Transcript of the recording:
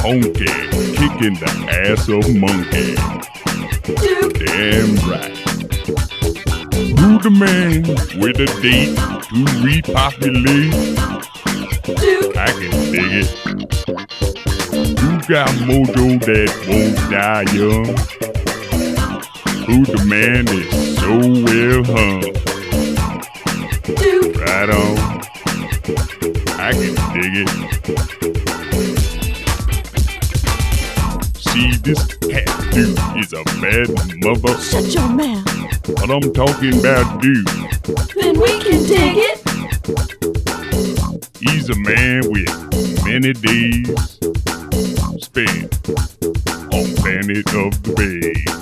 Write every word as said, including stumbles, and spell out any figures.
funky, kicking the ass of monkey. Damn right. Who the man with a date to repopulate? I can dig it. Who got mojo that won't die young? Who the man is so well hung? Right on. I can dig it. See, this cat dude is a bad mother. Shut your mouth. But I'm talking about dude. Then we can dig it. He's a man with many days spent on Planet of the Bay.